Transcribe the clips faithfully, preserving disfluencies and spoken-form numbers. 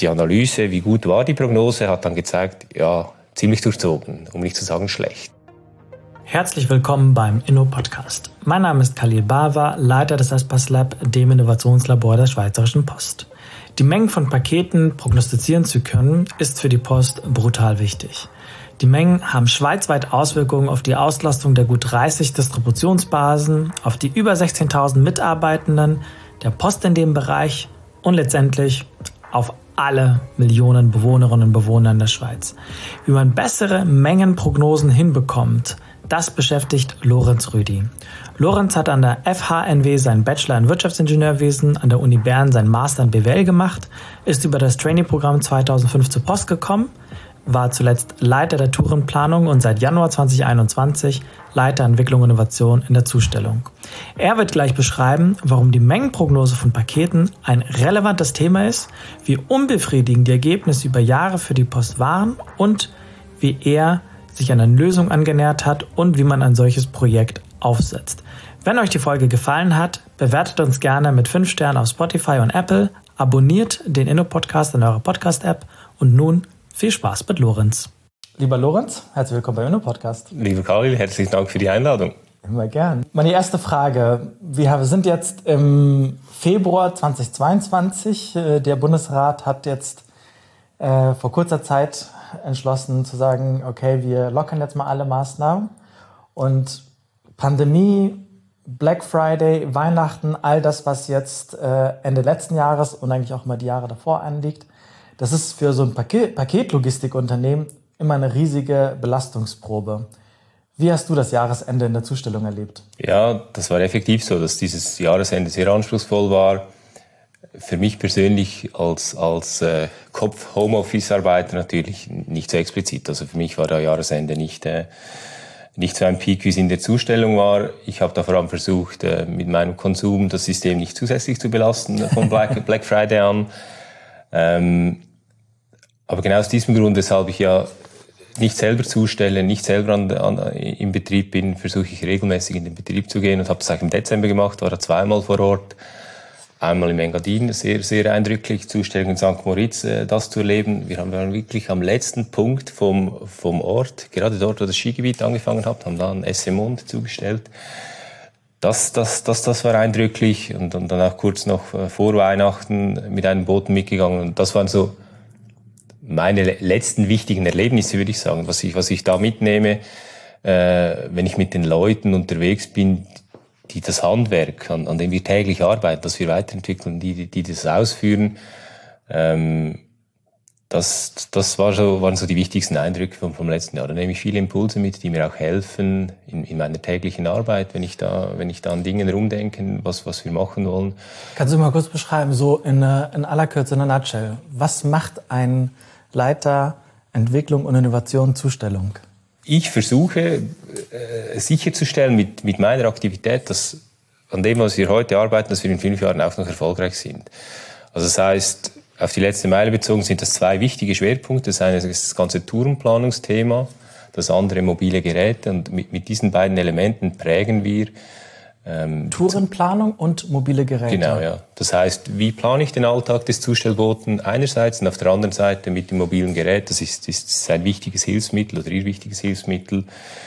die Analyse, wie gut war die Prognose, hat dann gezeigt, ja, ziemlich durchzogen, um nicht zu sagen schlecht. Herzlich willkommen beim Inno-Podcast. Mein Name ist Khalil Bawa, Leiter des Espas Lab, dem Innovationslabor der Schweizerischen Post. Die Mengen von Paketen prognostizieren zu können, ist für die Post brutal wichtig. Die Mengen haben schweizweit Auswirkungen auf die Auslastung der gut dreißig Distributionsbasen, auf die über sechzehntausend Mitarbeitenden der Post in dem Bereich und letztendlich auf alle Millionen Bewohnerinnen und Bewohner in der Schweiz. Wie man bessere Mengenprognosen hinbekommt, das beschäftigt Lorenz Rüdi. Lorenz hat an der F H N W seinen Bachelor in Wirtschaftsingenieurwesen, an der Uni Bern seinen Master in B W L gemacht, ist über das Trainee-Programm zweitausendfünf zur Post gekommen, war zuletzt Leiter der Tourenplanung und seit Januar zweitausendeinundzwanzig Leiter Entwicklung und Innovation in der Zustellung. Er wird gleich beschreiben, warum die Mengenprognose von Paketen ein relevantes Thema ist, wie unbefriedigend die Ergebnisse über Jahre für die Post waren und wie er sich einer Lösung angenähert hat und wie man ein solches Projekt aufsetzt. Wenn euch die Folge gefallen hat, bewertet uns gerne mit fünf Sternen auf Spotify und Apple, abonniert den Inno-Podcast in eurer Podcast-App und nun viel Spaß mit Lorenz. Lieber Lorenz, herzlich willkommen beim Inno-Podcast. Lieber Khalil, herzlichen Dank für die Einladung. Immer gern. Meine erste Frage. Wir sind jetzt im Februar zweitausendzweiundzwanzig. Der Bundesrat hat jetzt äh, vor kurzer Zeit entschlossen zu sagen, okay, wir lockern jetzt mal alle Maßnahmen. Und Pandemie, Black Friday, Weihnachten, all das, was jetzt äh, Ende letzten Jahres und eigentlich auch mal die Jahre davor anliegt, das ist für so ein Paket, Paketlogistikunternehmen immer eine riesige Belastungsprobe. Wie hast du das Jahresende in der Zustellung erlebt? Ja, das war effektiv so, dass dieses Jahresende sehr anspruchsvoll war. Für mich persönlich als, als äh, Kopf-Homeoffice-Arbeiter natürlich nicht so explizit. Also für mich war der Jahresende nicht, äh, nicht so ein Peak, wie es in der Zustellung war. Ich habe da vor allem versucht, äh, mit meinem Konsum das System nicht zusätzlich zu belasten, von Black, Black Friday an. Ähm, aber genau aus diesem Grund, weshalb ich ja nicht selber zustelle, nicht selber an, an, im Betrieb bin, versuche ich regelmäßig in den Betrieb zu gehen und habe das eigentlich im Dezember gemacht, war da zweimal vor Ort. Einmal im Engadin, sehr, sehr eindrücklich, Zustellung in Sankt Moritz, äh, das zu erleben. Wir haben dann wirklich am letzten Punkt vom, vom Ort, gerade dort, wo das Skigebiet angefangen hat, haben dann Essemond zugestellt. Das, das, das, das war eindrücklich und, und dann auch kurz noch äh, vor Weihnachten mit einem Boten mitgegangen. Und das waren so meine letzten wichtigen Erlebnisse, würde ich sagen, was ich, was ich da mitnehme, äh, wenn ich mit den Leuten unterwegs bin, die das Handwerk, an, an dem wir täglich arbeiten, das wir weiterentwickeln, die, die, die das ausführen, ähm, das, das war so, waren so die wichtigsten Eindrücke vom, vom letzten Jahr. Da nehme ich viele Impulse mit, die mir auch helfen in, in meiner täglichen Arbeit, wenn ich da, wenn ich da an Dingen rumdenke, was, was wir machen wollen. Kannst du mal kurz beschreiben, so in, in aller Kürze, in a nutshell, was macht ein Leiter Entwicklung und Innovation Zustellung? Ich versuche äh, sicherzustellen mit, mit meiner Aktivität, dass an dem, was wir heute arbeiten, dass wir in fünf Jahren auch noch erfolgreich sind. Also das heißt, auf die letzte Meile bezogen sind das zwei wichtige Schwerpunkte. Das eine ist das ganze Tourenplanungsthema, das andere mobile Geräte. Und mit, mit diesen beiden Elementen prägen wir ähm, Tourenplanung und mobile Geräte. Genau, ja. Das heißt, wie plane ich den Alltag des Zustellboten einerseits und auf der anderen Seite mit dem mobilen Gerät. Das ist, ist ein wichtiges Hilfsmittel oder ihr wichtiges Hilfsmittel,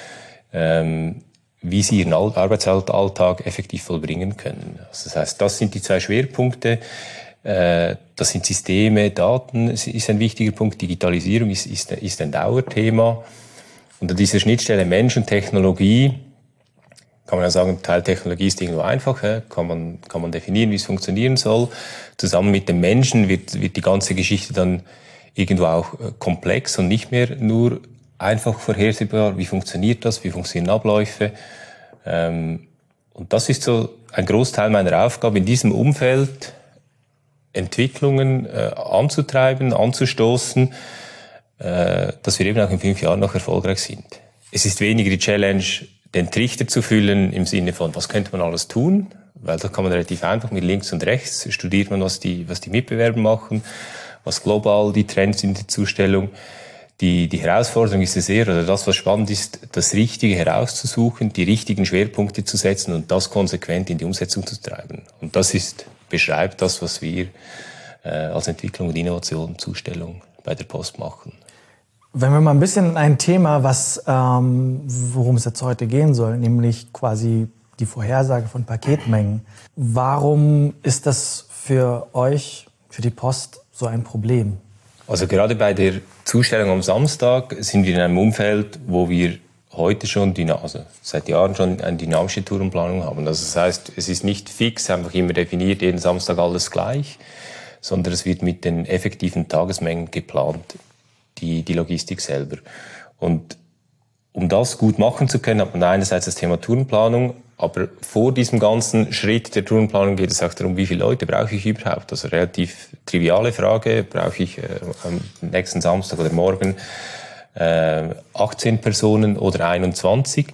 ähm, wie sie ihren Arbeitsalltag effektiv vollbringen können. Also das heißt, das sind die zwei Schwerpunkte. Äh, das sind Systeme, Daten ist ein wichtiger Punkt. Digitalisierung ist, ist, ist ein Dauerthema. Und an dieser Schnittstelle Mensch und Technologie kann man ja sagen, Teil Technologie ist irgendwo einfach, ja? kann man kann man definieren, wie es funktionieren soll. Zusammen mit dem Menschen wird wird die ganze Geschichte dann irgendwo auch komplex und nicht mehr nur einfach vorhersehbar. Wie funktioniert das? Wie funktionieren Abläufe? Ähm, und das ist so ein Großteil meiner Aufgabe, in diesem Umfeld Entwicklungen äh, anzutreiben, anzustoßen, äh, dass wir eben auch in fünf Jahren noch erfolgreich sind. Es ist weniger die Challenge, den Trichter zu füllen im Sinne von, was könnte man alles tun? Weil da kann man relativ einfach mit links und rechts studiert man, was die, was die Mitbewerber machen, was global die Trends in der Zustellung. Die, die Herausforderung ist es eher, oder das, was spannend ist, das Richtige herauszusuchen, die richtigen Schwerpunkte zu setzen und das konsequent in die Umsetzung zu treiben. Und das ist, beschreibt das, was wir äh, als Entwicklung und Innovation Zustellung bei der Post machen. Wenn wir mal ein bisschen in ein Thema, was, ähm, worum es jetzt heute gehen soll, nämlich quasi die Vorhersage von Paketmengen. Warum ist das für euch, für die Post, so ein Problem? Also gerade bei der Zustellung am Samstag sind wir in einem Umfeld, wo wir heute schon, also seit Jahren schon eine dynamische Tourenplanung haben. Also das heißt, es ist nicht fix, einfach immer definiert, jeden Samstag alles gleich, sondern es wird mit den effektiven Tagesmengen geplant, die, die Logistik selber. Und um das gut machen zu können, hat man einerseits das Thema Tourenplanung, aber vor diesem ganzen Schritt der Tourenplanung geht es auch darum, wie viele Leute brauche ich überhaupt. Also relativ triviale Frage, brauche ich äh, am nächsten Samstag oder morgen äh, achtzehn Personen oder einundzwanzig.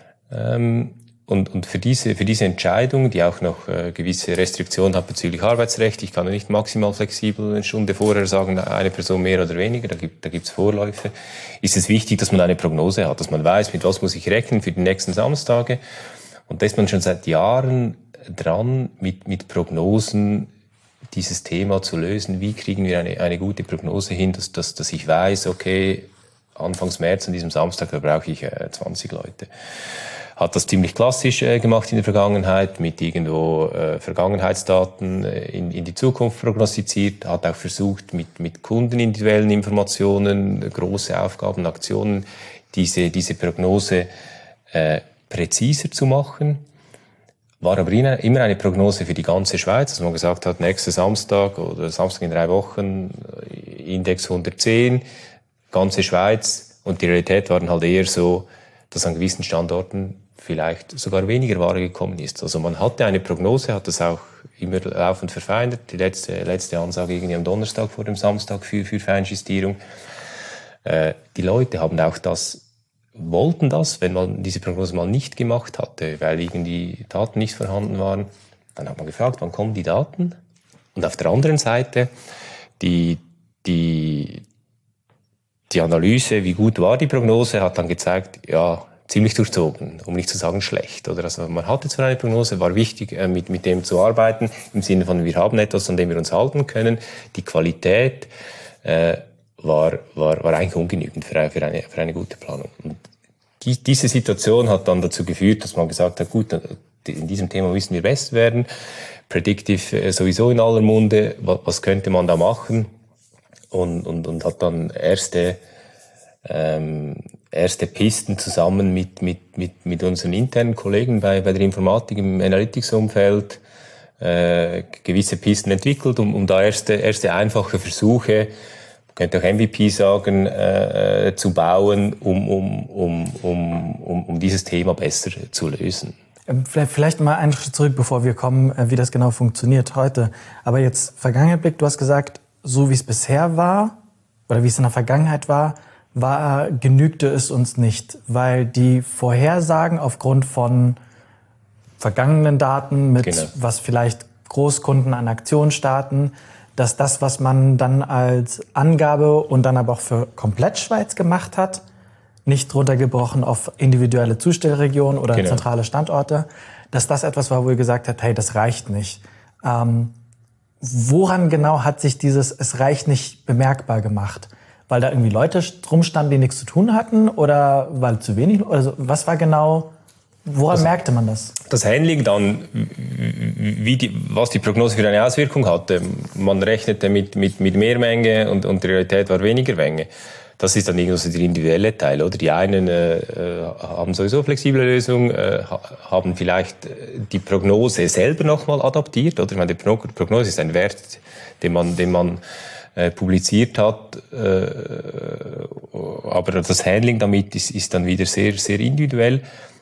Ähm, und, und für diese, für diese Entscheidung, die auch noch äh, gewisse Restriktionen hat bezüglich Arbeitsrecht, ich kann ja nicht maximal flexibel eine Stunde vorher sagen, eine Person mehr oder weniger, da gibt da gibt's Vorläufe, ist es wichtig, dass man eine Prognose hat, dass man weiß, mit was muss ich rechnen für die nächsten Samstage. Und da ist man schon seit Jahren dran, mit, mit Prognosen dieses Thema zu lösen. Wie kriegen wir eine, eine gute Prognose hin, dass, dass, dass ich weiß, okay, Anfangs März an diesem Samstag, da brauche ich äh, zwanzig Leute. Hat das ziemlich klassisch äh, gemacht in der Vergangenheit, mit irgendwo äh, Vergangenheitsdaten äh, in, in die Zukunft prognostiziert, hat auch versucht, mit, mit kundenindividuellen Informationen, große Aufgaben, Aktionen, diese, diese Prognose äh, präziser zu machen. War aber immer eine Prognose für die ganze Schweiz, dass man gesagt hat, nächster Samstag oder Samstag in drei Wochen, Index hundertzehn, ganze Schweiz. Und die Realität war dann halt eher so, dass an gewissen Standorten vielleicht sogar weniger Ware gekommen ist. Also man hatte eine Prognose, hat das auch immer laufend verfeinert. Die letzte, letzte Ansage irgendwie am Donnerstag vor dem Samstag für, für Feinjustierung. Äh, die Leute haben auch das, wollten das, wenn man diese Prognose mal nicht gemacht hatte, weil irgendwie Daten nicht vorhanden waren. Dann hat man gefragt, wann kommen die Daten? Und auf der anderen Seite, die, die, die Analyse, wie gut war die Prognose, hat dann gezeigt, ja, ziemlich durchzogen, um nicht zu sagen schlecht. Oder also man hatte zwar eine Prognose, war wichtig, äh, mit, mit dem zu arbeiten, im Sinne von, wir haben etwas, an dem wir uns halten können. Die Qualität äh, war, war, war eigentlich ungenügend für eine, für eine, für eine gute Planung. Und die, diese Situation hat dann dazu geführt, dass man gesagt hat, gut, in diesem Thema müssen wir besser werden. Predictive äh, sowieso in aller Munde, was, was könnte man da machen? Und, und, und hat dann erste ähm, erste Pisten zusammen mit, mit, mit, mit unseren internen Kollegen bei, bei der Informatik im Analytics-Umfeld äh, gewisse Pisten entwickelt, um, um da erste, erste einfache Versuche, man könnte auch M V P sagen, äh, zu bauen, um, um, um, um, um, um dieses Thema besser zu lösen. Vielleicht, vielleicht mal einen Schritt zurück, bevor wir kommen, wie das genau funktioniert heute. Aber jetzt Vergangenheitsblick, du hast gesagt, so wie es bisher war oder wie es in der Vergangenheit war, war, genügte es uns nicht, weil die Vorhersagen aufgrund von vergangenen Daten mit, genau, was vielleicht Großkunden an Aktionen starten, dass das, was man dann als Angabe und dann aber auch für komplett Schweiz gemacht hat, nicht runtergebrochen auf individuelle Zustellregionen oder genau, zentrale Standorte, dass das etwas war, wo ihr gesagt habt, hey, das reicht nicht. Ähm, woran genau hat sich dieses Es reicht nicht bemerkbar gemacht? Weil da irgendwie Leute drum standen, die nichts zu tun hatten, oder weil zu wenig? Also was war genau, woran also, merkte man das? Das Handling dann, wie die, was die Prognose für eine Auswirkung hatte. Man rechnete mit, mit, mit mehr Menge und, und die Realität war weniger Menge. Das ist dann irgendwie der individuelle Teil, oder? Die einen äh, haben sowieso flexible Lösungen, äh, haben vielleicht die Prognose selber nochmal adaptiert, oder? Ich meine, die Prognose ist ein Wert, den man, den man Äh, publiziert hat, äh, aber das Handling damit ist, ist dann wieder sehr, sehr individuell.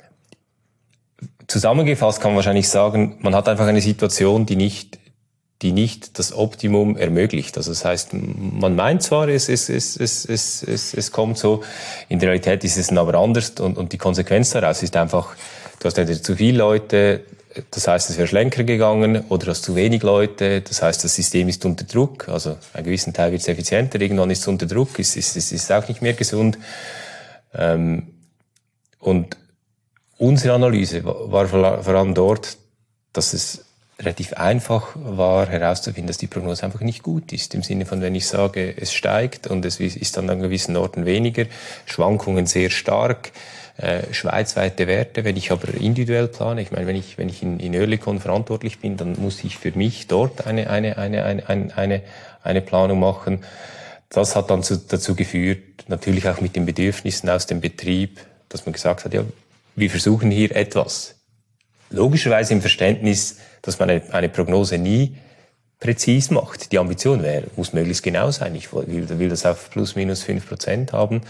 Zusammengefasst kann man wahrscheinlich sagen, man hat einfach eine Situation, die nicht, die nicht das Optimum ermöglicht. Also das heißt, man meint zwar, es, es, es, es, es, es, es kommt so, in der Realität ist es dann aber anders und, und die Konsequenz daraus ist einfach, du hast entweder zu viele Leute, das heißt, es wäre schlanker gegangen, oder du hast zu wenig Leute, das heißt, das System ist unter Druck, also einen gewissen Teil wird es effizienter, irgendwann ist es unter Druck, ist, ist, ist, ist auch nicht mehr gesund. Ähm, und unsere Analyse war vor allem dort, dass es relativ einfach war herauszufinden, dass die Prognose einfach nicht gut ist. Im Sinne von, wenn ich sage, es steigt und es ist dann an gewissen Orten weniger, Schwankungen sehr stark, äh, schweizweite Werte. Wenn ich aber individuell plane, ich meine, wenn ich, wenn ich in, in Oerlikon verantwortlich bin, dann muss ich für mich dort eine, eine, eine, eine, eine, eine, eine Planung machen. Das hat dann zu, dazu geführt, natürlich auch mit den Bedürfnissen aus dem Betrieb, dass man gesagt hat, ja, wir versuchen hier etwas. Logischerweise im Verständnis, dass man eine, eine Prognose nie präzis macht. Die Ambition wäre, muss möglichst genau sein. Ich will, will das auf plus minus fünf Prozent haben.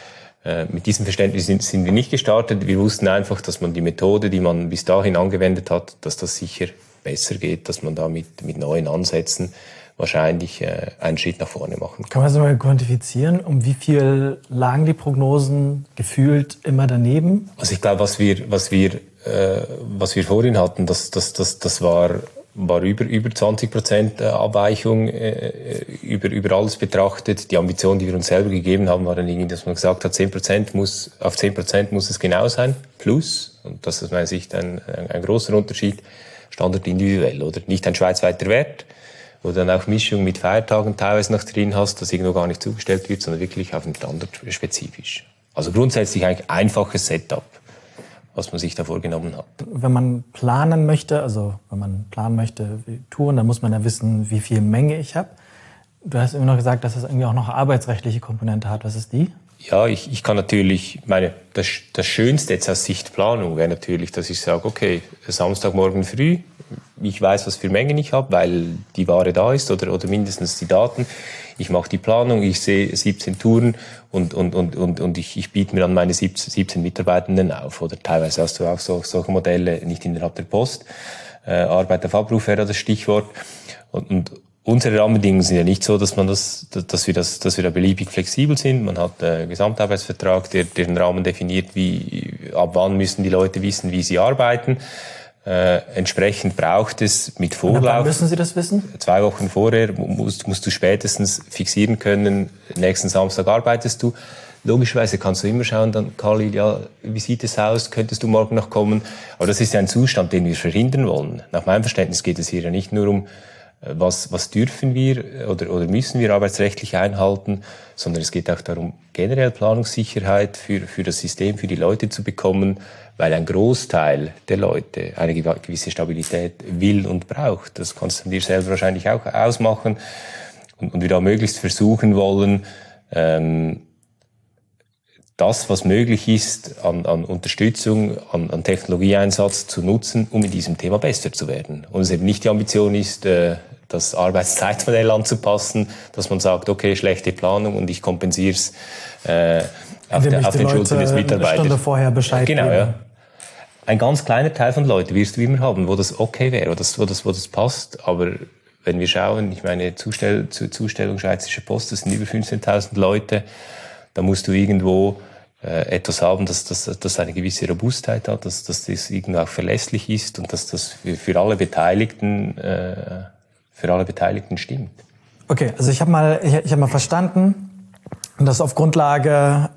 Äh, mit diesem Verständnis sind, sind wir nicht gestartet. Wir wussten einfach, dass man die Methode, die man bis dahin angewendet hat, dass das sicher besser geht, dass man da mit, mit neuen Ansätzen wahrscheinlich äh, einen Schritt nach vorne machen kann. Kann man das mal quantifizieren? Um wie viel lagen die Prognosen gefühlt immer daneben? Also ich glaube, was wir, was wir, äh, was wir vorhin hatten, das, das, das, das war, war über, über zwanzig Prozent Abweichung äh, über, über alles betrachtet. Die Ambition, die wir uns selber gegeben haben, war dann irgendwie, dass man gesagt hat, zehn Prozent muss, auf zehn Prozent muss es genau sein, plus, und das ist aus meiner Sicht ein, ein, ein großer Unterschied, Standard individuell, oder? Nicht ein schweizweiter Wert, wo du dann auch Mischung mit Feiertagen teilweise noch drin hast, das irgendwo gar nicht zugestellt wird, sondern wirklich auf den Standard spezifisch. Also grundsätzlich eigentlich einfaches Setup, was man sich da vorgenommen hat. Wenn man planen möchte, also wenn man planen möchte, wie Touren, dann muss man ja wissen, wie viel Menge ich habe. Du hast immer noch gesagt, dass das irgendwie auch noch eine arbeitsrechtliche Komponente hat. Was ist die? Ja, ich, ich kann natürlich, meine, das, das Schönste jetzt aus Sicht Planung wäre natürlich, dass ich sage, okay, Samstagmorgen früh, ich weiß, was für Mengen ich habe, weil die Ware da ist oder, oder mindestens die Daten. Ich mache die Planung, ich sehe siebzehn Touren und, und, und, und, und ich, ich biete mir dann meine siebzehn Mitarbeitenden auf. Oder teilweise hast du auch so, solche Modelle, nicht innerhalb der Post. Äh, Arbeit auf Abruf wäre das Stichwort. Und, und unsere Rahmenbedingungen sind ja nicht so, dass man das, dass wir das, dass wir da beliebig flexibel sind. Man hat einen Gesamtarbeitsvertrag, der, der den Rahmen definiert, wie, ab wann müssen die Leute wissen, wie sie arbeiten. Äh, entsprechend braucht es mit Vorlauf. Und wann müssen Sie das wissen? Zwei Wochen vorher musst, musst du spätestens fixieren können, nächsten Samstag arbeitest du. Logischerweise kannst du immer schauen, dann, Khalil, ja, wie sieht es aus, könntest du morgen noch kommen? Aber das ist ja ein Zustand, den wir verhindern wollen. Nach meinem Verständnis geht es hier ja nicht nur um, was, was dürfen wir oder, oder müssen wir arbeitsrechtlich einhalten, sondern es geht auch darum, generell Planungssicherheit für, für das System, für die Leute zu bekommen, weil ein Großteil der Leute eine gewisse Stabilität will und braucht. Das kannst du dir selber wahrscheinlich auch ausmachen. Und, und wir da möglichst versuchen wollen, ähm, das, was möglich ist, an, an Unterstützung, an, an Technologieeinsatz zu nutzen, um in diesem Thema besser zu werden. Und es eben nicht die Ambition ist, äh, das Arbeitszeitmodell anzupassen, dass man sagt, okay, schlechte Planung und ich kompensiere es äh, auf, de, auf den Schultern des Mitarbeiters. Eine Stunde vorher Bescheid genau, geben. Ja. Ein ganz kleiner Teil von Leuten wirst du immer haben, wo das okay wäre, wo das, wo das, wo das passt. Aber wenn wir schauen, ich meine, Zustell, Zustellung Schweizerische Post, das sind über fünfzehntausend Leute, da musst du irgendwo äh, etwas haben, dass das dass eine gewisse Robustheit hat, dass, dass das irgendwo auch verlässlich ist und dass das für, für alle Beteiligten äh, für alle Beteiligten stimmt. Okay, also ich habe mal ich, ich habe mal verstanden, dass auf Grundlage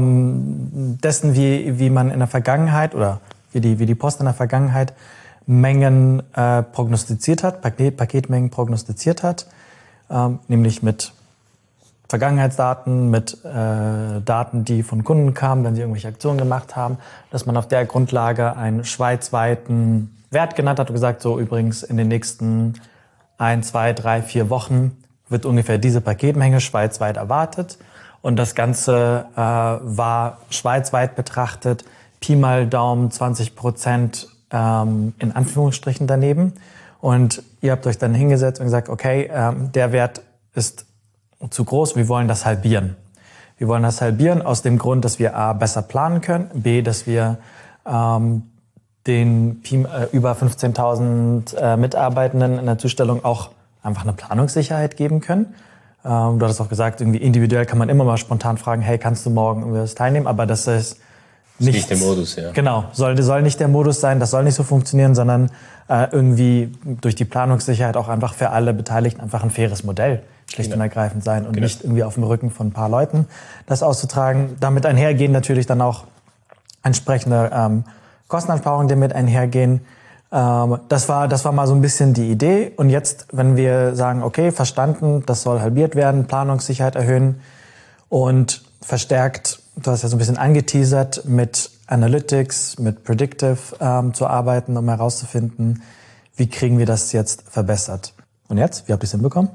ähm, dessen, wie wie man in der Vergangenheit oder wie die wie die Post in der Vergangenheit Mengen äh, prognostiziert hat, Paket, Paketmengen prognostiziert hat, ähm, nämlich mit Vergangenheitsdaten, mit äh, Daten, die von Kunden kamen, wenn sie irgendwelche Aktionen gemacht haben, dass man auf der Grundlage einen schweizweiten Wert genannt hat und gesagt, so übrigens in den nächsten ein, zwei, drei, vier Wochen wird ungefähr diese Paketmenge schweizweit erwartet. Und das Ganze äh, war schweizweit betrachtet Pi mal Daumen zwanzig Prozent ähm, in Anführungsstrichen daneben. Und ihr habt euch dann hingesetzt und gesagt, okay, ähm, der Wert ist zu groß, wir wollen das halbieren. Wir wollen das halbieren aus dem Grund, dass wir A, besser planen können, B, dass wir ähm, den äh, über fünfzehntausend äh, Mitarbeitenden in der Zustellung auch einfach eine Planungssicherheit geben können. Ähm, du hattest auch gesagt, irgendwie individuell kann man immer mal spontan fragen, hey, kannst du morgen irgendwas teilnehmen? Aber das ist nicht, nicht der Modus, ja. Genau, soll, soll nicht der Modus sein, das soll nicht so funktionieren, sondern äh, irgendwie durch die Planungssicherheit auch einfach für alle Beteiligten einfach ein faires Modell schlicht genau. und ergreifend sein und genau. nicht irgendwie auf dem Rücken von ein paar Leuten das auszutragen. Damit einhergehen natürlich dann auch entsprechende ähm, Kosteneinsparungen, die mit einhergehen. Ähm, das war, das war mal so ein bisschen die Idee. Und jetzt, wenn wir sagen, okay, verstanden, das soll halbiert werden, Planungssicherheit erhöhen und verstärkt, du hast ja so ein bisschen angeteasert, mit Analytics, mit Predictive ähm, zu arbeiten, um herauszufinden, wie kriegen wir das jetzt verbessert. Und jetzt, wie habt ihr es hinbekommen?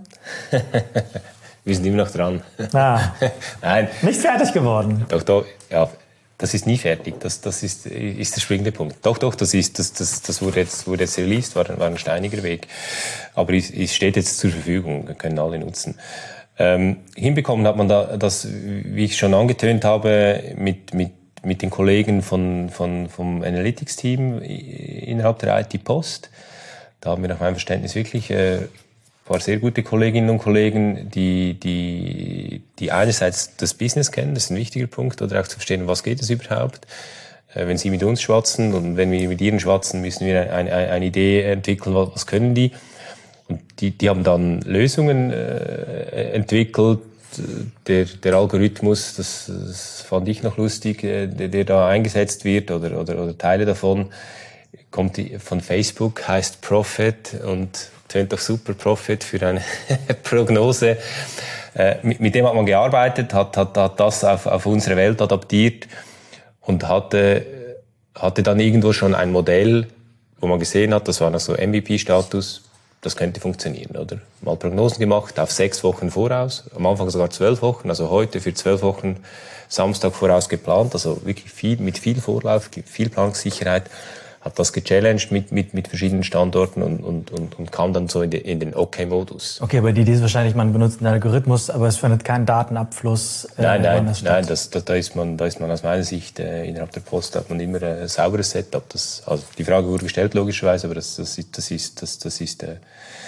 Wir sind immer noch dran. Ah, Nein. Nicht fertig geworden. Doch, doch, ja, das ist nie fertig. Das, das ist, ist der springende Punkt. Doch, doch, das ist, das, das, das wurde jetzt, wurde jetzt released, war, war ein steiniger Weg. Aber es, es steht jetzt zur Verfügung, können alle nutzen. Ähm, hinbekommen hat man da, das, wie ich schon angetönt habe, mit, mit, mit den Kollegen von, von, vom Analytics-Team innerhalb der I T Post. Da haben wir nach meinem Verständnis wirklich äh, ein paar sehr gute Kolleginnen und Kollegen, die, die, die einerseits das Business kennen, das ist ein wichtiger Punkt, oder auch zu verstehen, was geht es überhaupt. Äh, wenn sie mit uns schwatzen und wenn wir mit ihnen schwatzen, müssen wir eine, eine, eine Idee entwickeln, was, was können die. Und die, die haben dann Lösungen äh, entwickelt. Der, der Algorithmus, das, das fand ich noch lustig, der, der da eingesetzt wird, oder, oder, oder Teile davon, kommt von Facebook, heißt Prophet und tönt doch super, Prophet für eine Prognose. Äh, mit, mit dem hat man gearbeitet, hat, hat, hat das auf, auf unsere Welt adaptiert und hatte, hatte dann irgendwo schon ein Modell, wo man gesehen hat, das war noch so M V P-Status, das könnte funktionieren, oder? Mal Prognosen gemacht, auf sechs Wochen voraus, am Anfang sogar zwölf Wochen, also heute für zwölf Wochen Samstag voraus geplant, also wirklich viel, mit viel Vorlauf, viel Planungssicherheit, hat das gechallenged mit, mit, mit verschiedenen Standorten und, und, und, und kam dann so in, de, in den Okay-Modus. Okay, aber die Idee ist wahrscheinlich, man benutzt einen Algorithmus, aber es findet keinen Datenabfluss. Äh, nein, nein, das nein, das, da, da ist man, da ist man aus meiner Sicht äh, innerhalb der Post hat man immer ein sauberes Setup. Das, also die Frage wurde gestellt logischerweise, aber das, das, das ist, das, das ist äh,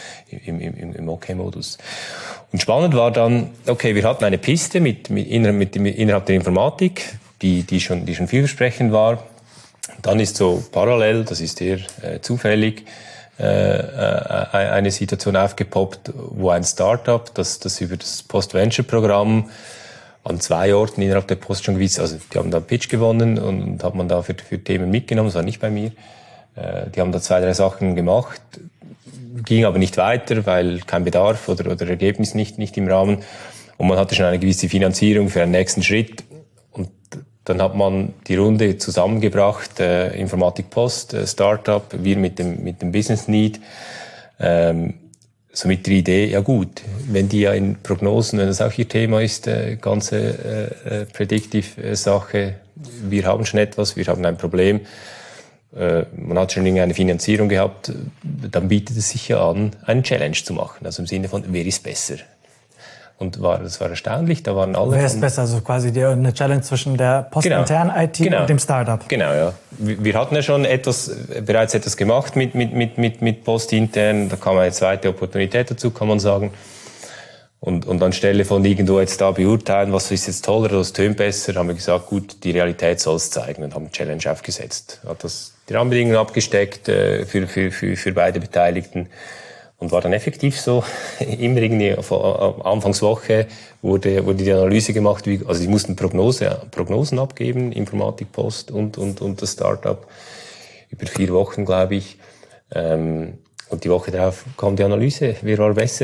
im, im, im Okay-Modus. Und spannend war dann, okay, wir hatten eine Piste mit, mit, mit, mit innerhalb der Informatik, die, die schon, die schon vielversprechend war. Dann ist so parallel, das ist eher äh, zufällig, äh, äh, eine Situation aufgepoppt, wo ein Startup, das, das über das Post-Venture-Programm an zwei Orten innerhalb der Post schon gewiss, also die haben da einen Pitch gewonnen und, und hat man da für, für Themen mitgenommen, das war nicht bei mir. Äh, die haben da zwei, drei Sachen gemacht, ging aber nicht weiter, weil kein Bedarf oder, oder Ergebnis nicht, nicht im Rahmen. Und man hatte schon eine gewisse Finanzierung für einen nächsten Schritt. Und dann hat man die Runde zusammengebracht, äh, Informatik Post, äh, Startup, wir mit dem, mit dem Business Need, ähm, so mit der Idee, ja gut, wenn die ja in Prognosen, wenn das auch ihr Thema ist, äh, ganze äh, Predictive-Sache, wir haben schon etwas, wir haben ein Problem, äh, man hat schon irgendeine Finanzierung gehabt, dann bietet es sich ja an, einen Challenge zu machen, also im Sinne von, wer ist besser? Und war, das war erstaunlich, da waren alle... Wer ist besser, also quasi die, eine Challenge zwischen der postinternen genau, I T genau, und dem Startup. Genau, ja. Wir, wir hatten ja schon etwas, bereits etwas gemacht mit, mit, mit, mit, mit postintern, da kam eine zweite Opportunität dazu, kann man sagen. Und, und anstelle von irgendwo jetzt da beurteilen, was ist jetzt toller oder was tönt besser, haben wir gesagt, gut, die Realität soll es zeigen und haben eine Challenge aufgesetzt. Hat das die Rahmenbedingungen abgesteckt äh, für, für, für, für beide Beteiligten. Und war dann effektiv so, immer irgendwie auf Anfangswoche wurde, wurde die Analyse gemacht, wie, also die mussten Prognose, Prognosen abgeben, Informatik Post und, und, und das Startup, über vier Wochen, glaube ich. Ähm, und die Woche darauf kam die Analyse, wer war besser?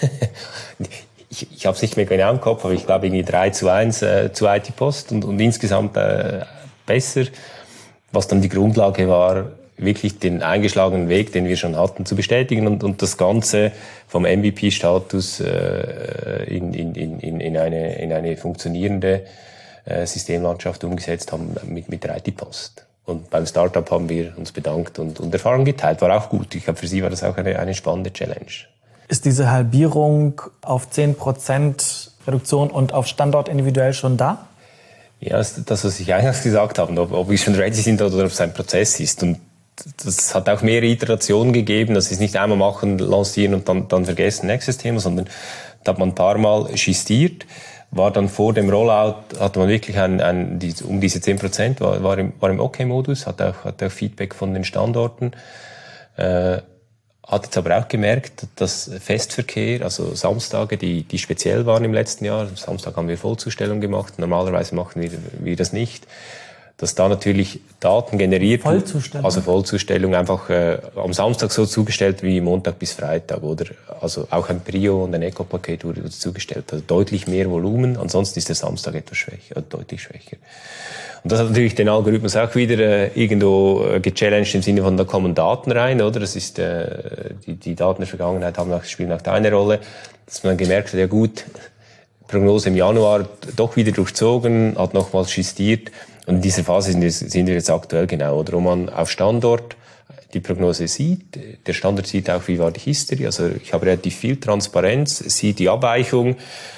ich ich habe es nicht mehr genau im Kopf, aber ich glaube irgendwie drei zu eins äh, zu I T Post und, und insgesamt äh, besser, was dann die Grundlage war, wirklich den eingeschlagenen Weg, den wir schon hatten, zu bestätigen und, und das Ganze vom M V P-Status äh, in, in, in, in, eine, in eine funktionierende äh, Systemlandschaft umgesetzt haben mit, mit der I T Post. Und beim Startup haben wir uns bedankt und, und Erfahrung geteilt. War auch gut. Ich glaube, für Sie war das auch eine, eine spannende Challenge. Ist diese Halbierung auf zehn Prozent Reduktion und auf Standort individuell schon da? Ja, das, das was ich eingangs gesagt habe, ob, ob wir schon ready sind oder ob es ein Prozess ist. Und das hat auch mehrere Iterationen gegeben. Das ist nicht einmal machen, lancieren und dann, dann vergessen, nächstes Thema, sondern da hat man ein paar Mal justiert. War dann vor dem Rollout, hatte man wirklich ein, ein, die, um diese zehn Prozent, war, war im, war im Okay-Modus, hat auch, hat auch Feedback von den Standorten. Äh, hat jetzt aber auch gemerkt, dass Festverkehr, also Samstage, die, die speziell waren im letzten Jahr, Samstag haben wir Vollzustellung gemacht, normalerweise machen wir, wir das nicht. dass da natürlich Daten generiert werden. Vollzustellung. Also Vollzustellung einfach äh, am Samstag so zugestellt wie Montag bis Freitag, oder? Also auch ein Prio und ein Eco-Paket wurde zugestellt. Also deutlich mehr Volumen. Ansonsten ist der Samstag etwas schwächer, deutlich schwächer. Und das hat natürlich den Algorithmus auch wieder äh, irgendwo äh, gechallenged im Sinne von, da kommen Daten rein, oder? Das ist, äh, die, die Daten der Vergangenheit haben auch, spielen auch da eine Rolle. Dass man dann gemerkt hat, ja gut, Prognose im Januar doch wieder durchzogen, hat nochmals justiert. Und in dieser Phase sind wir, sind wir jetzt aktuell genau, oder? Wo man auf Standort die Prognose sieht. Der Standort sieht auch, wie war die History. Also ich habe relativ viel Transparenz, sieht die Abweichung.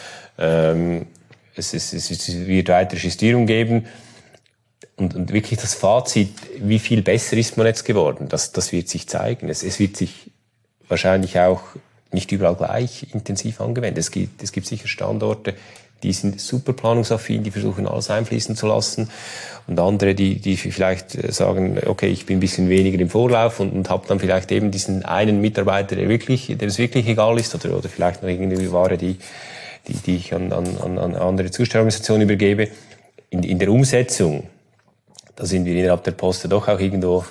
Ähm, es, es, es wird weitere Justierung geben. Und, und wirklich das Fazit, wie viel besser ist man jetzt geworden, das, das wird sich zeigen. Es, es wird sich wahrscheinlich auch nicht überall gleich intensiv angewendet. Es gibt, es gibt sicher Standorte, die sind super planungsaffin, die versuchen alles einfließen zu lassen. Und andere, die, die vielleicht sagen, okay, ich bin ein bisschen weniger im Vorlauf und, und habe dann vielleicht eben diesen einen Mitarbeiter, der wirklich, dem es wirklich egal ist, oder, oder vielleicht noch irgendwie Ware, die, die, die ich an, an, an andere Zustellorganisationen übergebe. In, in der Umsetzung, da sind wir innerhalb der Post doch auch irgendwo,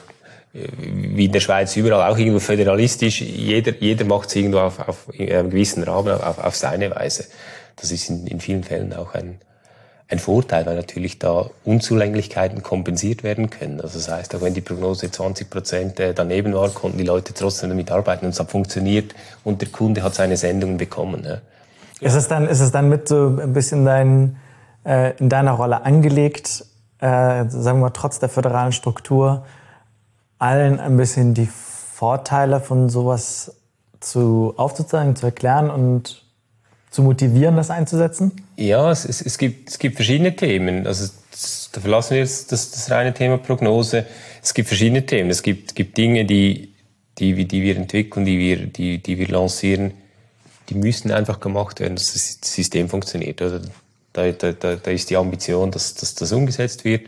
wie in der Schweiz überall, auch irgendwo föderalistisch. Jeder, jeder macht es irgendwo auf, auf einem gewissen Rahmen, auf, auf seine Weise. Das ist in, in vielen Fällen auch ein, ein Vorteil, weil natürlich da Unzulänglichkeiten kompensiert werden können. Also das heißt, auch wenn die Prognose zwanzig Prozent daneben war, konnten die Leute trotzdem damit arbeiten und es hat funktioniert und der Kunde hat seine Sendungen bekommen. Ja. Ist es dann, ist es dann mit so ein bisschen dein, äh, in deiner Rolle angelegt, äh, sagen wir trotz der föderalen Struktur, allen ein bisschen die Vorteile von sowas zu aufzuzeigen, zu erklären und zu motivieren, das einzusetzen? Ja, es, es, es, gibt, es gibt verschiedene Themen. Also das, da verlassen wir jetzt das, das reine Thema Prognose. Es gibt verschiedene Themen. Es gibt, gibt Dinge, die, die, die wir entwickeln, die wir, die, die wir lancieren, die müssen einfach gemacht werden, dass das System funktioniert. Also da, da, da, da ist die Ambition, dass, dass das umgesetzt wird.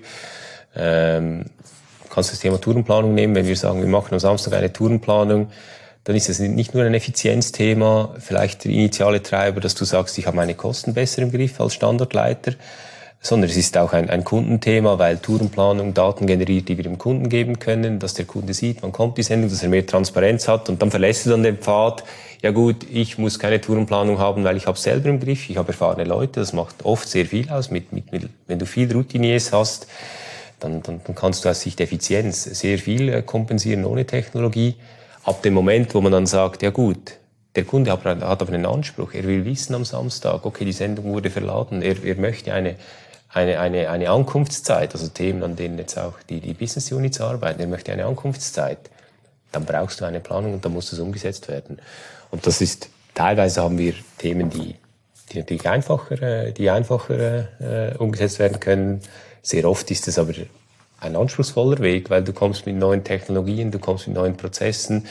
Ähm, kannst das Thema Tourenplanung nehmen. Wenn wir sagen, wir machen am Samstag eine Tourenplanung, dann ist es nicht nur ein Effizienzthema, vielleicht der initiale Treiber, dass du sagst, ich habe meine Kosten besser im Griff als Standortleiter, sondern es ist auch ein, ein Kundenthema, weil Tourenplanung Daten generiert, die wir dem Kunden geben können, dass der Kunde sieht, wann kommt die Sendung, dass er mehr Transparenz hat und dann verlässt er dann den Pfad. Ja gut, ich muss keine Tourenplanung haben, weil ich habe es selber im Griff, ich habe erfahrene Leute, das macht oft sehr viel aus. Mit, mit, mit, wenn du viel Routiniers hast, dann, dann, dann kannst du aus Sicht Effizienz sehr viel kompensieren ohne Technologie. Ab dem Moment, wo man dann sagt, ja gut, der Kunde hat, hat aber einen Anspruch, er will wissen am Samstag, okay, die Sendung wurde verladen, er, er möchte eine, eine, eine, eine Ankunftszeit, also Themen, an denen jetzt auch die, die Business Units arbeiten, er möchte eine Ankunftszeit, dann brauchst du eine Planung und dann muss das umgesetzt werden. Und das ist, teilweise haben wir Themen, die, die natürlich einfacher, die einfacher äh, umgesetzt werden können. Sehr oft ist es aber ein anspruchsvoller Weg, weil du kommst mit neuen Technologien, du kommst mit neuen Prozessen.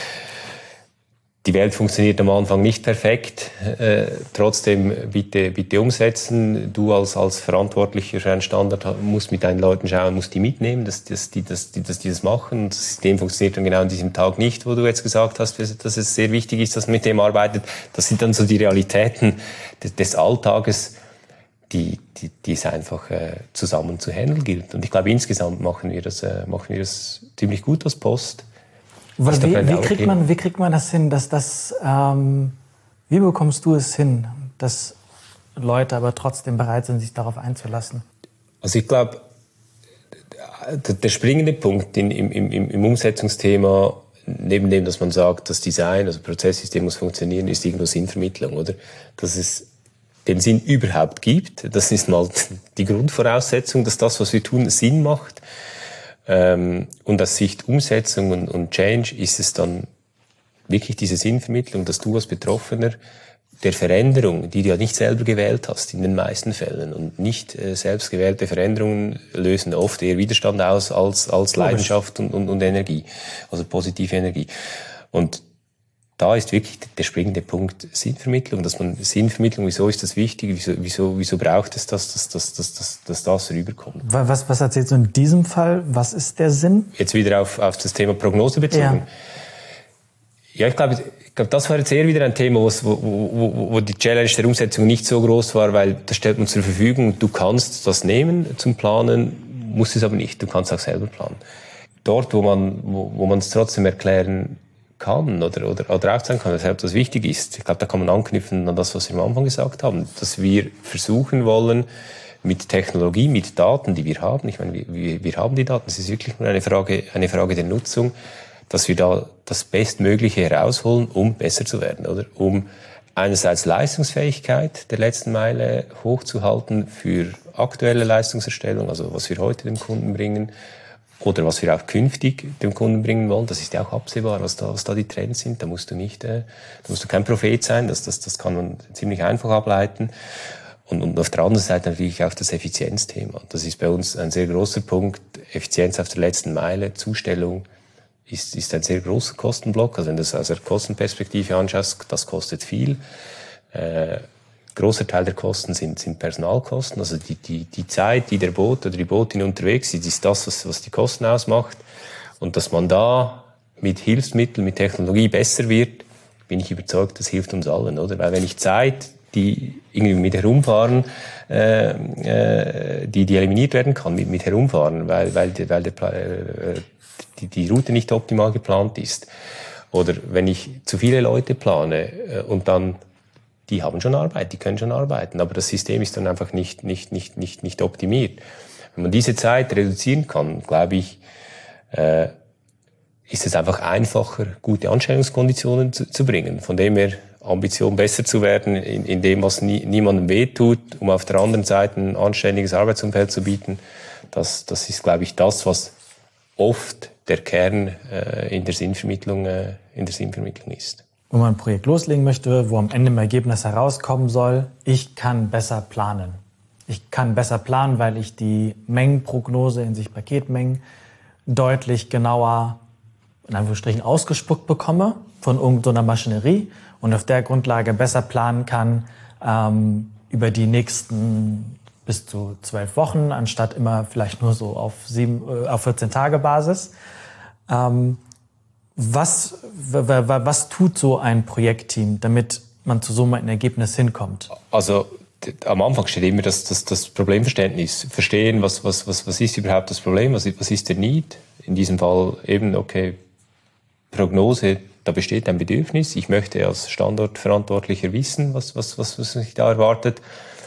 Die Welt funktioniert am Anfang nicht perfekt. Äh, trotzdem bitte, bitte umsetzen. Du als, als Verantwortlicher für einen Standard musst mit deinen Leuten schauen, musst die mitnehmen, dass, dass, die, dass, die, dass die das machen. Das System funktioniert dann genau an diesem Tag nicht, wo du jetzt gesagt hast, dass es sehr wichtig ist, dass man mit dem arbeitet. Das sind dann so die Realitäten des, des Alltages, die, die, die es einfach äh, zusammen zu handeln gilt. Und ich glaube, insgesamt machen wir das, äh, machen wir das ziemlich gut als Post. Wie, wie, kriegt man, wie kriegt man das hin, dass das, ähm, wie bekommst du es hin, dass Leute aber trotzdem bereit sind, sich darauf einzulassen? Also ich glaube, der springende Punkt in, im, im, im Umsetzungsthema, neben dem, dass man sagt, das Design, also Prozesssystem muss funktionieren, ist irgendwo Sinnvermittlung, oder? Dass es den Sinn überhaupt gibt. Das ist mal die Grundvoraussetzung, dass das, was wir tun, Sinn macht. Ähm, und aus Sicht Umsetzung und, und Change ist es dann wirklich diese Sinnvermittlung, dass du als Betroffener der Veränderung, die du ja nicht selber gewählt hast, in den meisten Fällen, und nicht äh, selbst gewählte Veränderungen lösen oft eher Widerstand aus als, als Leidenschaft und, und, und Energie, also positive Energie. Und da ist wirklich der springende Punkt Sinnvermittlung, dass man Sinnvermittlung, wieso ist das wichtig, wieso, wieso, wieso braucht es das, dass, dass, dass, dass, dass das rüberkommt. Was, was erzählst du in diesem Fall? Was ist der Sinn? Jetzt wieder auf, auf das Thema Prognose bezogen. Ja, ja ich glaube, ich glaube, das war jetzt eher wieder ein Thema, wo, wo, wo die Challenge der Umsetzung nicht so groß war, weil das stellt man zur Verfügung, du kannst das nehmen zum Planen, musst es aber nicht, du kannst auch selber planen. Dort, wo man wo, wo man es trotzdem erklären kann oder, oder, oder aufzeigen kann, weshalb das wichtig ist, ich glaube, da kann man anknüpfen an das, was wir am Anfang gesagt haben, dass wir versuchen wollen, mit Technologie, mit Daten, die wir haben, ich meine, wir, wir haben die Daten, es ist wirklich nur eine Frage, eine Frage der Nutzung, dass wir da das Bestmögliche herausholen, um besser zu werden, oder? Um einerseits Leistungsfähigkeit der letzten Meile hochzuhalten für aktuelle Leistungserstellung, also was wir heute dem Kunden bringen, oder was wir auch künftig dem Kunden bringen wollen. Das ist ja auch absehbar, was da, was da die Trends sind. Da musst du nicht, äh, da musst du kein Prophet sein. Das, das, das kann man ziemlich einfach ableiten. Und, und auf der anderen Seite natürlich auch das Effizienzthema. Das ist bei uns ein sehr großer Punkt. Effizienz auf der letzten Meile, Zustellung ist, ist ein sehr großer Kostenblock. Also wenn du das aus der Kostenperspektive anschaust, das kostet viel. Äh, großer Teil der Kosten sind, sind Personalkosten. Also die, die, die Zeit, die der Boot oder die Bootin unterwegs ist, ist das, was, was die Kosten ausmacht. Und dass man da mit Hilfsmitteln, mit Technologie besser wird, bin ich überzeugt, das hilft uns allen, oder? Weil wenn ich Zeit, die irgendwie mit Herumfahren, äh, äh, die, die eliminiert werden kann mit, mit Herumfahren, weil, weil, weil der, äh, die, die Route nicht optimal geplant ist. Oder wenn ich zu viele Leute plane äh, und dann die haben schon Arbeit, die können schon arbeiten, aber das System ist dann einfach nicht, nicht, nicht, nicht, nicht optimiert. Wenn man diese Zeit reduzieren kann, glaube ich, äh, ist es einfach einfacher, gute Anstellungskonditionen zu, zu bringen. Von dem her Ambition, besser zu werden in, in dem, was nie, niemandem wehtut, um auf der anderen Seite ein anständiges Arbeitsumfeld zu bieten. Das, das ist, glaube ich, das, was oft der Kern äh, in der Sinnvermittlung, äh, in der Sinnvermittlung ist. Wenn man ein Projekt loslegen möchte, wo am Ende ein Ergebnis herauskommen soll, ich kann besser planen. Ich kann besser planen, weil ich die Mengenprognose in sich Paketmengen deutlich genauer, in Anführungsstrichen, ausgespuckt bekomme von irgendeiner Maschinerie und auf der Grundlage besser planen kann ähm, über die nächsten bis zu zwölf Wochen, anstatt immer vielleicht nur so auf sieben, äh, auf vierzehn Tage Basis. Ähm, Was, was tut so ein Projektteam, damit man zu so einem Ergebnis hinkommt? Also am Anfang steht immer das, das, das Problemverständnis. Verstehen, was, was, was, was ist überhaupt das Problem, was, was ist der Need? In diesem Fall eben, okay, Prognose, da besteht ein Bedürfnis. Ich möchte als Standortverantwortlicher wissen, was, was, was, was sich da erwartet.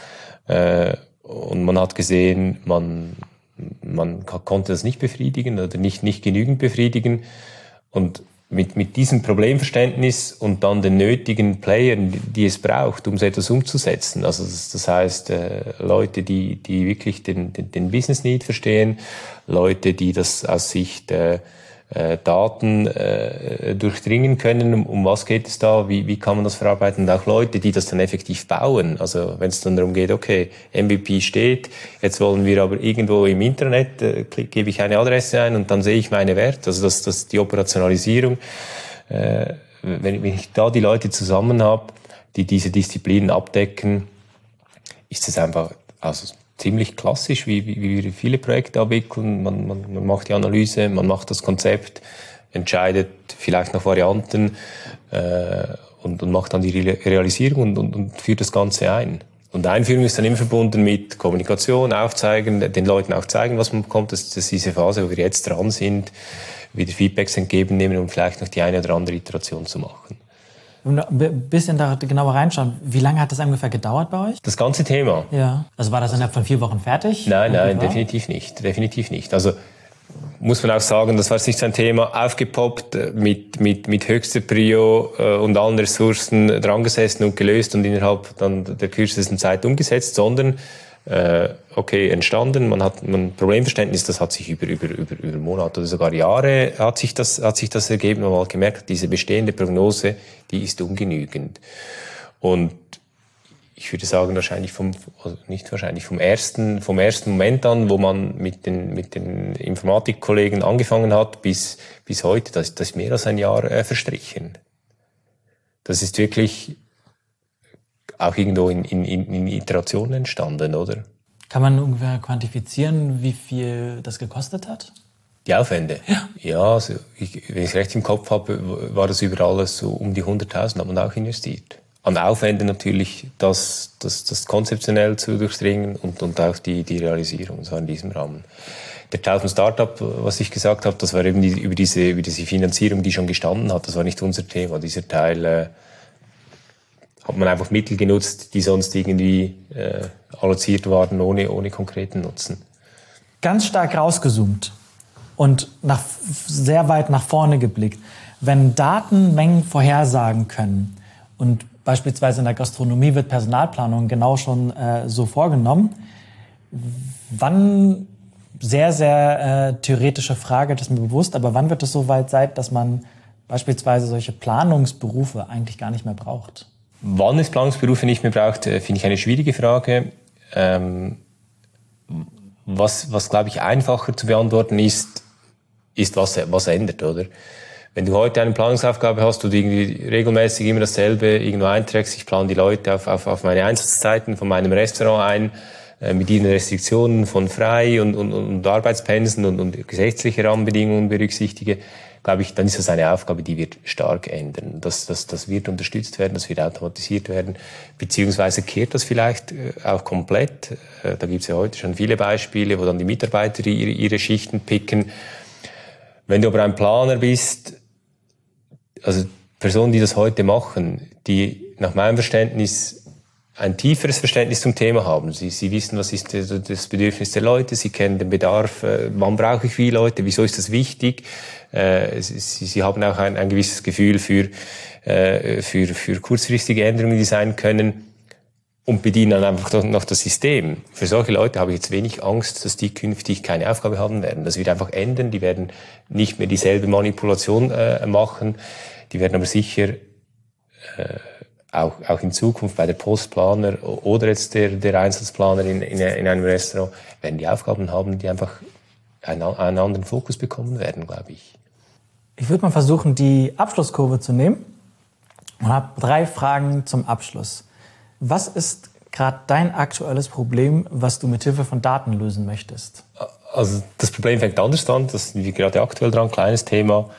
Äh, und man hat gesehen, man, man konnte das nicht befriedigen oder nicht, nicht genügend befriedigen. Und mit, mit diesem Problemverständnis und dann den nötigen Playern, die es braucht, um so etwas umzusetzen. Also das, das heißt, äh, Leute, die, die wirklich den, den, den Business Need verstehen, Leute, die das aus Sicht äh, äh, Daten äh, durchdringen können, um, um was geht es da, wie, wie kann man das verarbeiten, und auch Leute, die das dann effektiv bauen. Also wenn es dann darum geht, okay, M V P steht, jetzt wollen wir aber irgendwo im Internet, äh, gebe ich eine Adresse ein und dann sehe ich meine Werte. Also das, das die Operationalisierung, äh, wenn, wenn ich da die Leute zusammen habe, die diese Disziplinen abdecken, ist es einfach also ziemlich klassisch, wie, wie, wie wir viele Projekte abwickeln. Man, man, man macht die Analyse, man macht das Konzept, entscheidet vielleicht nach Varianten äh, und, und macht dann die Re- Realisierung und, und, und führt das Ganze ein. Und Einführung ist dann immer verbunden mit Kommunikation, aufzeigen, den Leuten auch zeigen, was man bekommt. Das, das ist diese Phase, wo wir jetzt dran sind, wieder Feedbacks entgegennehmen, um vielleicht noch die eine oder andere Iteration zu machen. Ein bisschen da genauer reinschauen. Wie lange hat das ungefähr gedauert bei euch? Das ganze Thema? Ja. Also war das innerhalb von vier Wochen fertig? Nein, nein, definitiv nicht. Definitiv nicht. Also muss man auch sagen, das war nicht so ein Thema, aufgepoppt, mit, mit, mit höchster Prio äh, und allen Ressourcen dran gesessen und gelöst und innerhalb dann der kürzesten Zeit umgesetzt, sondern äh, okay, entstanden, man hat ein Problemverständnis, das hat sich über, über, über, über Monate oder sogar Jahre hat sich das, hat sich das ergeben, und man hat gemerkt, diese bestehende Prognose, die ist ungenügend. Und ich würde sagen, wahrscheinlich vom, also nicht wahrscheinlich, vom ersten, vom ersten Moment an, wo man mit den, mit den Informatikkollegen angefangen hat, bis, bis heute, das, das ist mehr als ein Jahr äh, verstrichen. Das ist wirklich auch irgendwo in, in, in Iterationen entstanden, oder? Kann man ungefähr quantifizieren, wie viel das gekostet hat? Die Aufwände? Ja. Ja, also ich, wenn ich es recht im Kopf habe, war das über alles so um die hunderttausend, hat man auch investiert. An Aufwände natürlich, das, das, das konzeptionell zu durchdringen und, und auch die, die Realisierung, so in diesem Rahmen. Der Teil vom Startup, was ich gesagt habe, das war eben die, über, diese, über diese Finanzierung, die schon gestanden hat. Das war nicht unser Thema. Dieser Teil äh, hat man einfach Mittel genutzt, die sonst irgendwie äh, alloziert waren, ohne, ohne konkreten Nutzen. Ganz stark rausgezoomt und nach, sehr weit nach vorne geblickt. Wenn Daten Mengen vorhersagen können und beispielsweise in der Gastronomie wird Personalplanung genau schon äh, so vorgenommen, wann, sehr, sehr äh, theoretische Frage, das ist mir bewusst, aber wann wird es so weit sein, dass man beispielsweise solche Planungsberufe eigentlich gar nicht mehr braucht? Wann es Planungsberufe nicht mehr braucht, finde ich eine schwierige Frage. Ähm, was, was glaube ich, einfacher zu beantworten ist, ist, was, was ändert, oder? Wenn du heute eine Planungsaufgabe hast, du irgendwie regelmäßig immer dasselbe irgendwo einträgst, ich plane die Leute auf, auf, auf meine Einsatzzeiten von meinem Restaurant ein, äh, mit ihren Restriktionen von frei und, und, und Arbeitspensen und, und gesetzliche Rahmenbedingungen berücksichtige, glaube ich, dann ist das eine Aufgabe, die wird stark ändern. Das, das, das wird unterstützt werden, das wird automatisiert werden, beziehungsweise kehrt das vielleicht auch komplett. Da gibt es ja heute schon viele Beispiele, wo dann die Mitarbeiter ihre, ihre Schichten picken. Wenn du aber ein Planer bist, also Personen, die das heute machen, die nach meinem Verständnis ein tieferes Verständnis zum Thema haben. Sie, sie wissen, was ist das Bedürfnis der Leute, sie kennen den Bedarf, wann brauche ich wie Leute, wieso ist das wichtig. Äh, sie, sie haben auch ein, ein gewisses Gefühl für, äh, für, für kurzfristige Änderungen, die sein können, und bedienen dann einfach noch das System. Für solche Leute habe ich jetzt wenig Angst, dass die künftig keine Aufgabe haben werden. Das wird einfach ändern, die werden nicht mehr dieselbe Manipulation äh, machen, die werden aber sicher äh, Auch, auch in Zukunft bei der Postplaner oder jetzt der, der Einsatzplaner in, in, in einem Restaurant, werden die Aufgaben haben, die einfach einen, einen anderen Fokus bekommen werden, glaube ich. Ich würde mal versuchen, die Abschlusskurve zu nehmen und habe drei Fragen zum Abschluss. Was ist gerade dein aktuelles Problem, was du mit Hilfe von Daten lösen möchtest? Also das Problem fängt anders an, das sind wir gerade aktuell dran, kleines Thema.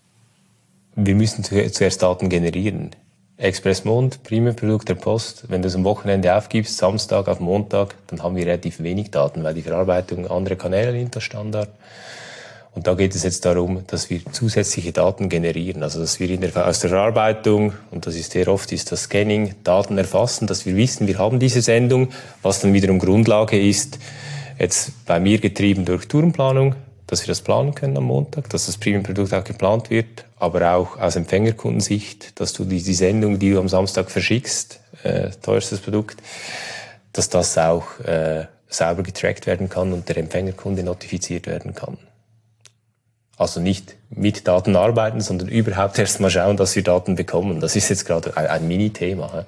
Wir müssen zuerst Daten generieren. Expressmond, Premium-Produkt der Post, wenn du es am Wochenende aufgibst, Samstag auf Montag, dann haben wir relativ wenig Daten, weil die Verarbeitung andere Kanäle nimmt als Standard. Und da geht es jetzt darum, dass wir zusätzliche Daten generieren, also dass wir in der, aus der Verarbeitung, und das ist sehr oft, ist das Scanning, Daten erfassen, dass wir wissen, wir haben diese Sendung, was dann wiederum Grundlage ist, jetzt bei mir getrieben durch Tourenplanung, dass wir das planen können am Montag, dass das Premium-Produkt auch geplant wird, aber auch aus Empfängerkundensicht, dass du die, die Sendung, die du am Samstag verschickst, äh, teuerstes Produkt, dass das auch äh, sauber getrackt werden kann und der Empfängerkunde notifiziert werden kann. Also nicht mit Daten arbeiten, sondern überhaupt erst mal schauen, dass wir Daten bekommen. Das ist jetzt gerade ein, ein Mini-Thema.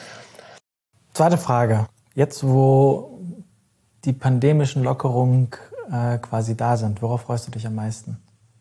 Zweite Frage. Jetzt, wo die pandemischen Lockerungen äh, quasi da sind, worauf freust du dich am meisten?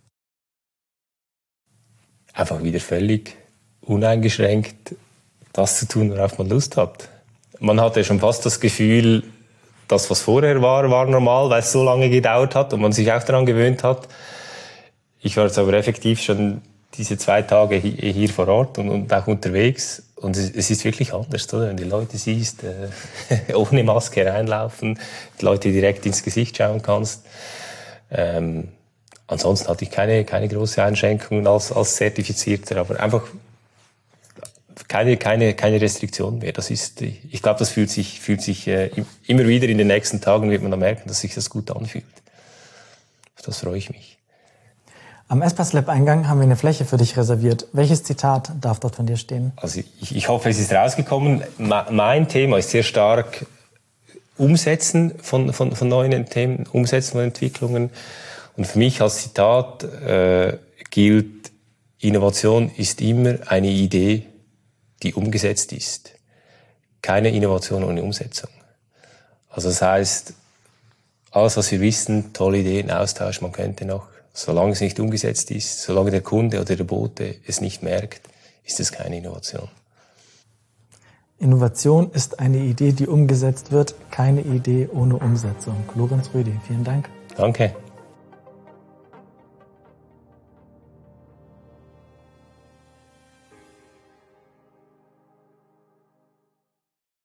Einfach wieder völlig uneingeschränkt das zu tun, worauf man Lust hat. Man hatte schon fast das Gefühl, das, was vorher war, war normal, weil es so lange gedauert hat und man sich auch daran gewöhnt hat. Ich war jetzt aber effektiv schon diese zwei Tage hier vor Ort und, und auch unterwegs. Und es, es ist wirklich anders, oder? Wenn du die Leute siehst, äh, ohne Maske reinlaufen, die Leute direkt ins Gesicht schauen kannst. Ähm, ansonsten hatte ich keine, keine große Einschränkungen als, als Zertifizierter, aber einfach keine, keine, keine Restriktion mehr. Das ist, ich glaube, das fühlt sich, fühlt sich äh, immer wieder in den nächsten Tagen wird man dann merken, dass sich das gut anfühlt. Auf das freue ich mich. Am Espaslab-Eingang haben wir eine Fläche für dich reserviert. Welches Zitat darf dort von dir stehen? Also ich, ich hoffe, es ist rausgekommen. Mein Thema ist sehr stark Umsetzen von, von, von neuen Themen, Umsetzen von Entwicklungen. Und für mich als Zitat äh, gilt, Innovation ist immer eine Idee, die umgesetzt ist. Keine Innovation ohne Umsetzung. Also das heißt, alles, was wir wissen, tolle Ideen, Austausch, man könnte noch, solange es nicht umgesetzt ist, solange der Kunde oder der Bote es nicht merkt, ist es keine Innovation. Innovation ist eine Idee, die umgesetzt wird, keine Idee ohne Umsetzung. Lorenz Rüdi, vielen Dank. Danke.